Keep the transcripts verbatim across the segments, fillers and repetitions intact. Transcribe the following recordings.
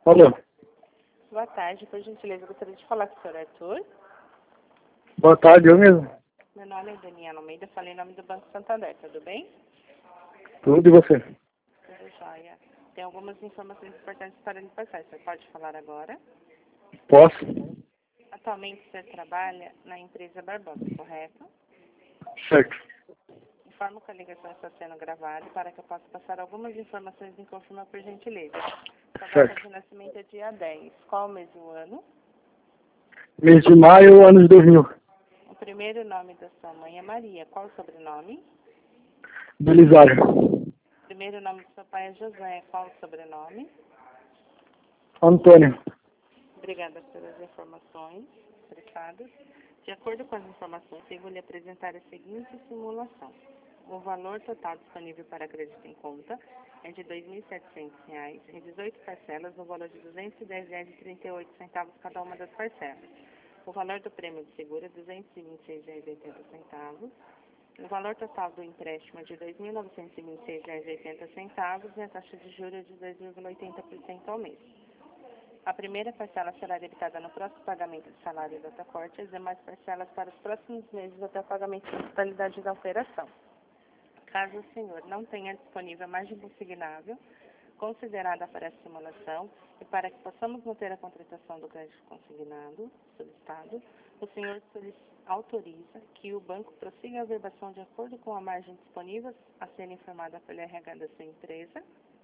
Alô. Boa tarde, por gentileza, eu gostaria de falar com o senhor Arthur. Boa tarde, eu mesmo. Meu nome é Daniela Almeida, falei em nome do Banco Santander, tudo bem? Tudo e você? Tudo jóia. Tem algumas informações importantes para lhe passar, o senhor pode falar agora? Posso? Atualmente o senhor trabalha na empresa Barbosa, correto? Certo. Informo que a ligação está sendo gravada para que eu possa passar algumas informações e confirmar por gentileza. Sua data Certo. de nascimento é dia dez. Qual o mês e o ano? Mês de maio, ano de dois mil. O primeiro nome da sua mãe é Maria. Qual o sobrenome? Belisário. O primeiro nome do seu pai é José. Qual o sobrenome? Antônio. Obrigada pelas informações prestadas. De acordo com as informações, eu vou lhe apresentar a seguinte simulação. O valor total disponível para crédito em conta é de dois mil e setecentos reais em dezoito parcelas, no valor de duzentos e dez reais e trinta e oito centavos cada uma das parcelas. O valor do prêmio de seguro é duzentos e vinte e seis reais e oitenta centavos. O valor total do empréstimo é de dois mil novecentos e vinte e seis reais e oitenta centavos e a taxa de juros é de dois vírgula oitenta por cento ao mês. A primeira parcela será debitada no próximo pagamento de salário da corte e as demais parcelas para os próximos meses até o pagamento da totalidade da operação. Caso o senhor não tenha disponível a margem consignável considerada para essa simulação e para que possamos manter a contratação do crédito consignado solicitado, o senhor autoriza que o banco prossiga a verbação de acordo com a margem disponível a ser informada pelo R H da sua empresa.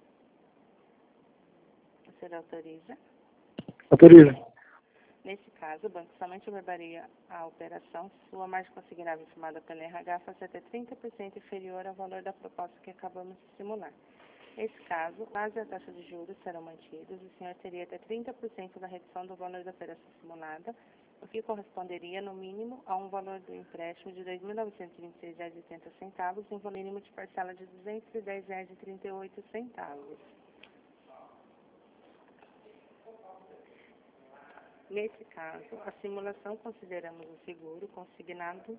O senhor autoriza? Autoriza. Nesse caso, o banco somente verbaria a operação se sua margem consignada informada pela R H fosse até trinta por cento inferior ao valor da proposta que acabamos de simular. Nesse caso, base e a taxa de juros serão mantidas, o senhor teria até trinta por cento da redução do valor da operação simulada, o que corresponderia, no mínimo, a um valor do empréstimo de dois mil novecentos e vinte e seis reais e oitenta centavos e um valor mínimo de parcela de duzentos e dez reais e trinta e oito centavos. Nesse caso, a simulação consideramos o seguro consignado,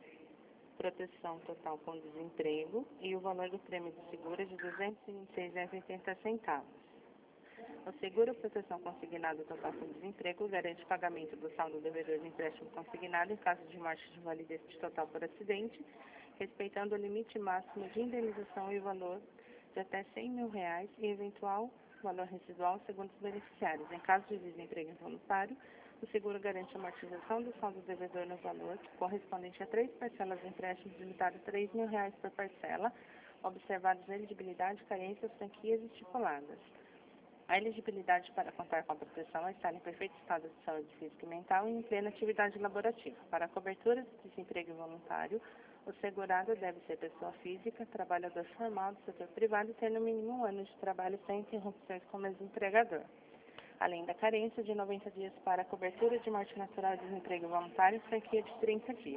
proteção total com desemprego e o valor do prêmio de seguro é de duzentos e vinte e seis reais e oitenta centavos. O seguro proteção consignado total com desemprego garante pagamento do saldo devedor do empréstimo consignado em caso de morte de validez de total por acidente, respeitando o limite máximo de indenização e o valor de até cem mil reais e eventual valor residual segundo os beneficiários. Em caso de desemprego involuntário, o seguro garante a amortização do saldo devedor no valor correspondente a três parcelas de empréstimos limitado a três mil reais por parcela, observados a elegibilidade, carências, franquias estipuladas. A elegibilidade para contar com a proteção é estar em perfeito estado de saúde física e mental e em plena atividade laborativa. Para a cobertura de desemprego involuntário, o segurado deve ser pessoa física, trabalhador formal do setor privado e ter no mínimo um ano de trabalho sem interrupções como ex-empregador. Além da carência de noventa dias para a cobertura de morte natural e desemprego voluntário, franquia de trinta dias.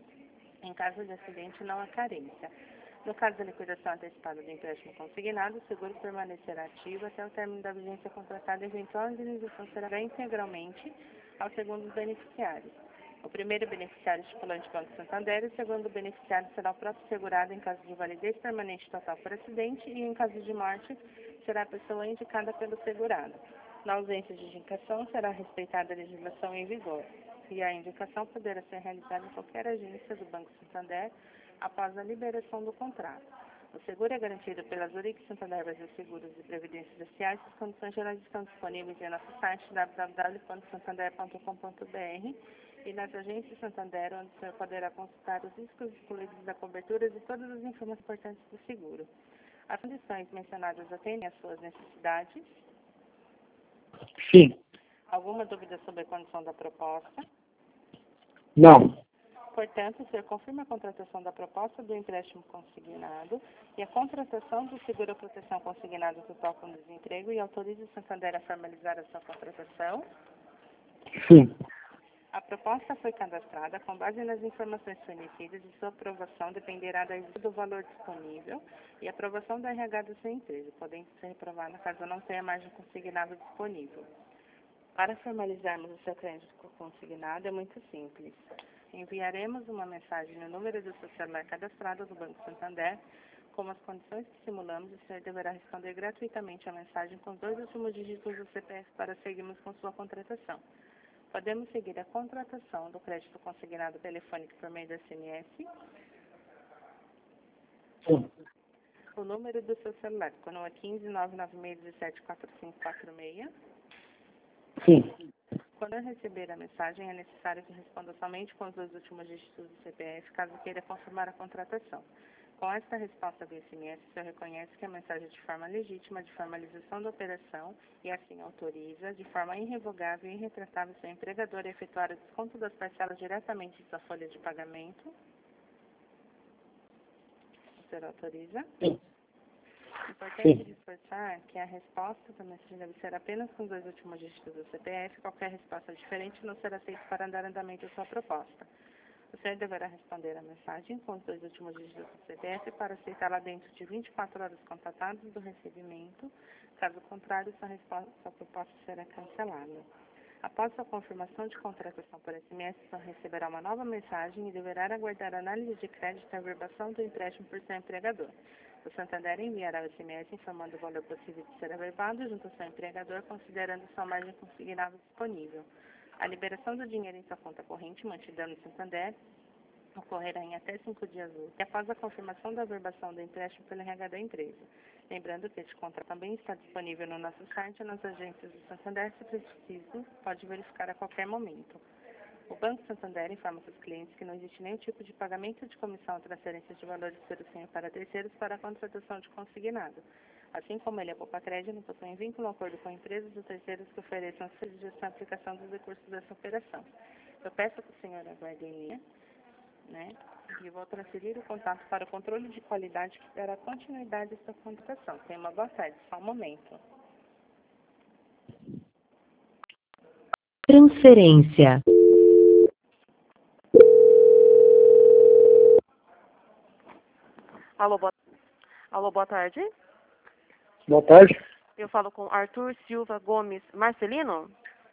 Em caso de acidente, não há carência. No caso da liquidação antecipada do empréstimo consignado, o seguro permanecerá ativo até o término da vigência contratada e eventual indenização será integralmente ao segundo beneficiário. O primeiro beneficiário estipulante Banco Santander e o segundo beneficiário será o próprio segurado em caso de validez permanente total por acidente e em caso de morte será a pessoa indicada pelo segurado. Na ausência de indicação, será respeitada a legislação em vigor e a indicação poderá ser realizada em qualquer agência do Banco Santander após a liberação do contrato. O seguro é garantido pela Zurich Santander Brasil Seguros e Previdência Sociais. As condições gerais estão disponíveis em nosso site w w w ponto santander ponto com ponto b r e nas agências Santander, onde o senhor poderá consultar os riscos excluídos da cobertura e todas as informações importantes do seguro. As condições mencionadas atendem às suas necessidades? Sim. Alguma dúvida sobre a condição da proposta? Não. Portanto, o senhor confirma a contratação da proposta do empréstimo consignado e a contratação do seguro proteção consignado total com desemprego e autoriza o Santander a formalizar a sua contratação? Sim. A proposta foi cadastrada com base nas informações fornecidas e sua aprovação dependerá do valor disponível e aprovação da R H da sua empresa, podendo ser reprovada caso não tenha margem consignável disponível. Para formalizarmos o seu crédito consignado é muito simples. Enviaremos uma mensagem no número do seu celular cadastrado do Banco Santander como as condições que simulamos, o senhor deverá responder gratuitamente a mensagem com os dois últimos dígitos do C P F para seguirmos com sua contratação. Podemos seguir a contratação do crédito consignado telefônico por meio do S M S. Sim. O número do seu celular continua quinze, nove nove seis, um sete, quatro cinco quatro seis. Sim. Quando eu receber a mensagem, é necessário que responda somente com os dois últimos dígitos do C P F, caso queira confirmar a contratação. Com esta resposta do S M S, o senhor reconhece que a mensagem é de forma legítima de formalização da operação e assim autoriza, de forma irrevogável e irretratável, seu empregador a efetuar o desconto das parcelas diretamente de sua folha de pagamento. O senhor autoriza? Sim. Importante Sim. reforçar que a resposta da mensagem deve ser apenas com os dois últimos dígitos do C P F. Qualquer resposta diferente não será aceita para dar andamento à sua proposta. O senhor deverá responder a mensagem com os dois últimos dígitos do C P F para aceitá-la dentro de vinte e quatro horas contadas do recebimento. Caso contrário, sua, resposta, sua proposta será cancelada. Após sua confirmação de contratação por S M S, o senhor receberá uma nova mensagem e deverá aguardar a análise de crédito e averbação do empréstimo por seu empregador. O Santander enviará o S M S informando o valor possível de ser averbado junto ao seu empregador, considerando sua margem consignada disponível. A liberação do dinheiro em sua conta corrente, mantida no Santander, ocorrerá em até cinco dias úteis, após a confirmação da averbação do empréstimo pelo R H da empresa. Lembrando que este contrato também está disponível no nosso site e nas agências do Santander, se preciso, pode verificar a qualquer momento. O Banco Santander informa seus clientes que não existe nenhum tipo de pagamento de comissão ou transferência de valores de patrocínio para terceiros para a contratação de consignado. Assim como ele é poupa crédito, não possui vínculo ou acordo com empresas ou terceiros que ofereçam serviços de aplicação dos recursos dessa operação. Eu peço que o senhor aguarde em linha, né, e vou transferir o contato para o controle de qualidade que dará continuidade a esta contratação. Tenha uma boa tarde, só um momento. Transferência. Alô, boa... Alô, boa tarde. Boa tarde. Eu falo com Arthur Silva Gomes Marcelino.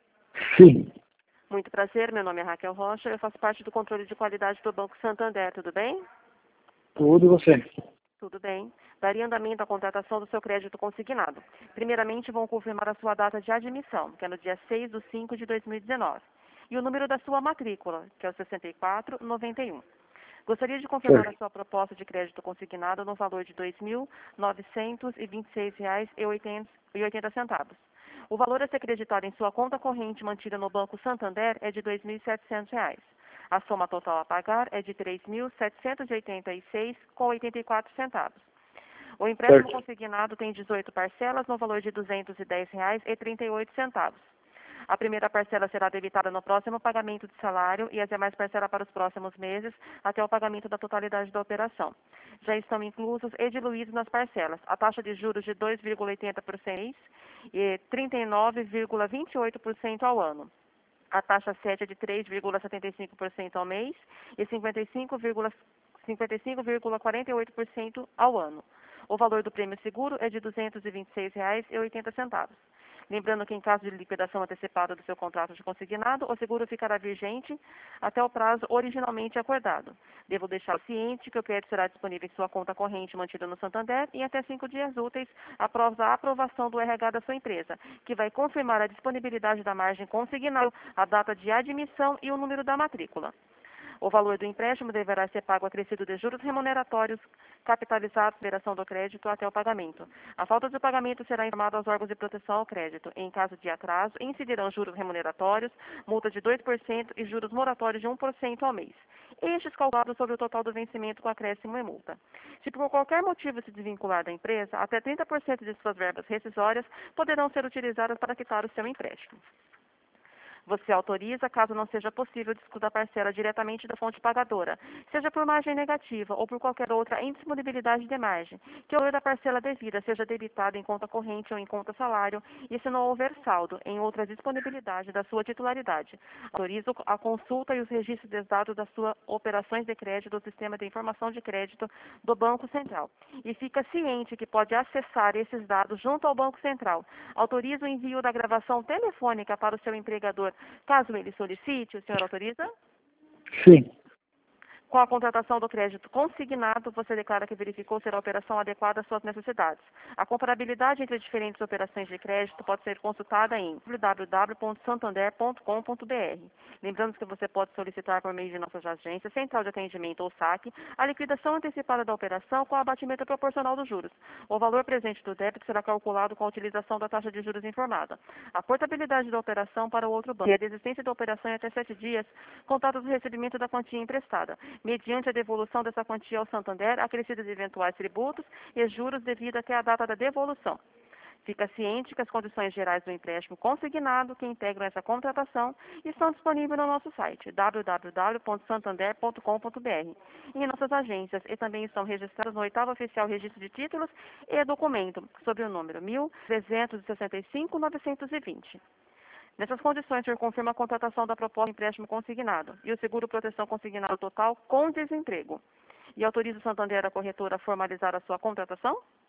Sim. Muito prazer, meu nome é Raquel Rocha, eu faço parte do controle de qualidade do Banco Santander, tudo bem? Tudo e você? Tudo bem. Daria andamento à contratação do seu crédito consignado. Primeiramente, vão confirmar a sua data de admissão, que é no dia seis de cinco de dois mil e dezenove, e o número da sua matrícula, que é o sessenta e quatro noventa e um. Gostaria de confirmar a sua proposta de crédito consignado no valor de dois mil novecentos e vinte e seis reais e oitenta centavos. O valor a ser creditado em sua conta corrente mantida no Banco Santander é de dois mil e setecentos reais. A soma total a pagar é de três mil setecentos e oitenta e seis reais e oitenta e quatro centavos. O empréstimo Certo. consignado tem dezoito parcelas no valor de duzentos e dez reais e trinta e oito centavos. A primeira parcela será debitada no próximo pagamento de salário e as demais parcelas para os próximos meses, até o pagamento da totalidade da operação. Já estão inclusos e diluídos nas parcelas a taxa de juros de dois vírgula oitenta por cento e trinta e nove vírgula vinte e oito por cento ao ano. A taxa sete é de três vírgula setenta e cinco por cento ao mês e cinquenta e cinco vírgula quarenta e oito por cento ao ano. O valor do prêmio seguro é de duzentos e vinte e seis reais e oitenta centavos. Lembrando que em caso de liquidação antecipada do seu contrato de consignado, o seguro ficará vigente até o prazo originalmente acordado. Devo deixar ciente que o crédito será disponível em sua conta corrente mantida no Santander em até cinco dias úteis após a aprovação do R H da sua empresa, que vai confirmar a disponibilidade da margem consignada, a data de admissão e o número da matrícula. O valor do empréstimo deverá ser pago acrescido de juros remuneratórios capitalizados na operação do crédito até o pagamento. A falta de pagamento será informada aos órgãos de proteção ao crédito. Em caso de atraso, incidirão juros remuneratórios, multa de dois por cento e juros moratórios de um por cento ao mês. Estes calculados sobre o total do vencimento com acréscimo e multa. Se por qualquer motivo se desvincular da empresa, até trinta por cento de suas verbas rescisórias poderão ser utilizadas para quitar o seu empréstimo. Você autoriza, caso não seja possível, descontar a parcela diretamente da fonte pagadora, seja por margem negativa ou por qualquer outra indisponibilidade de margem, que o valor da parcela devida seja debitado em conta corrente ou em conta salário, e se não houver saldo em outra disponibilidade da sua titularidade. Autoriza a consulta e os registros dos dados das suas operações de crédito do Sistema de Informação de Crédito do Banco Central. E fica ciente que pode acessar esses dados junto ao Banco Central. Autoriza o envio da gravação telefônica para o seu empregador, caso ele solicite. O senhor autoriza? Sim. Com a contratação do crédito consignado, você declara que verificou ser a operação adequada às suas necessidades. A comparabilidade entre diferentes operações de crédito pode ser consultada em w w w ponto santander ponto com ponto b r. Lembrando que você pode solicitar por meio de nossas agências, central de atendimento ou saque, a liquidação antecipada da operação com abatimento proporcional dos juros. O valor presente do débito será calculado com a utilização da taxa de juros informada. A portabilidade da operação para o outro banco e a desistência da operação em até sete dias, contados do recebimento da quantia emprestada, mediante a devolução dessa quantia ao Santander, acrescidas de eventuais tributos e juros devido até a data da devolução. Fica ciente que as condições gerais do empréstimo consignado que integram essa contratação estão disponíveis no nosso site w w w ponto santander ponto com ponto b r e em nossas agências, e também estão registradas no oitavo Oficial Registro de Títulos e Documento, sob o número mil trezentos e sessenta e cinco, novecentos e vinte. Nessas condições, o senhor confirma a contratação da proposta de empréstimo consignado e o seguro proteção consignado total com desemprego. E autoriza o Santander, a corretora, a formalizar a sua contratação?